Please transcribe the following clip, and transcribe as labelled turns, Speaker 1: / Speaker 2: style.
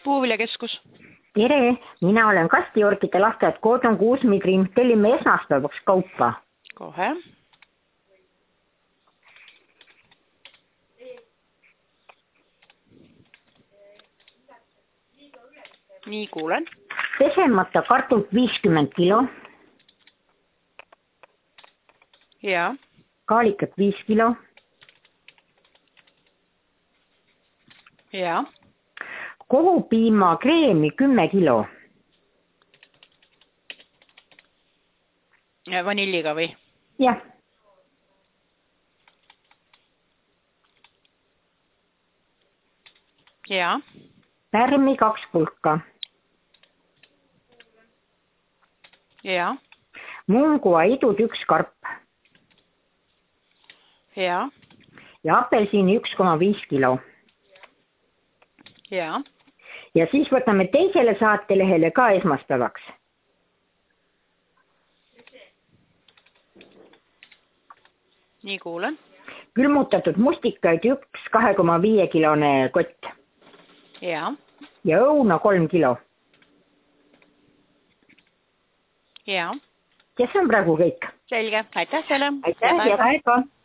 Speaker 1: Puuviljakeskus.
Speaker 2: Tere, mina olen Kastiorgide lasteaed Koodon Kuusmikrim, tellime esmaspäevaks kaupa.
Speaker 1: Kohe. Nii, kuulen.
Speaker 2: Pesemata kartult 50 kilo.
Speaker 1: Ja.
Speaker 2: Kaalikat 5 kilo.
Speaker 1: Ja.
Speaker 2: Kohupiima kreemi 10 kilo.
Speaker 1: Ja vanilliga või?
Speaker 2: Jah.
Speaker 1: Ja.
Speaker 2: Pärmi 2 pulka.
Speaker 1: Ja.
Speaker 2: Mungua idud 1 karp.
Speaker 1: Ja.
Speaker 2: Ja apelsini 1,5 kilo.
Speaker 1: Ja.
Speaker 2: Ja siis võtame teisele saatelehele ka esmaspäevaks.
Speaker 1: Nii, kuulen.
Speaker 2: Külmutatud mustikaid 1 2,5 kilone kott.
Speaker 1: Ja.
Speaker 2: Ja õuna 3 kilo.
Speaker 1: Ja.
Speaker 2: Ja see on praegu kõik.
Speaker 1: Selge. Aitäh teile.
Speaker 2: Aitäh ja päeva.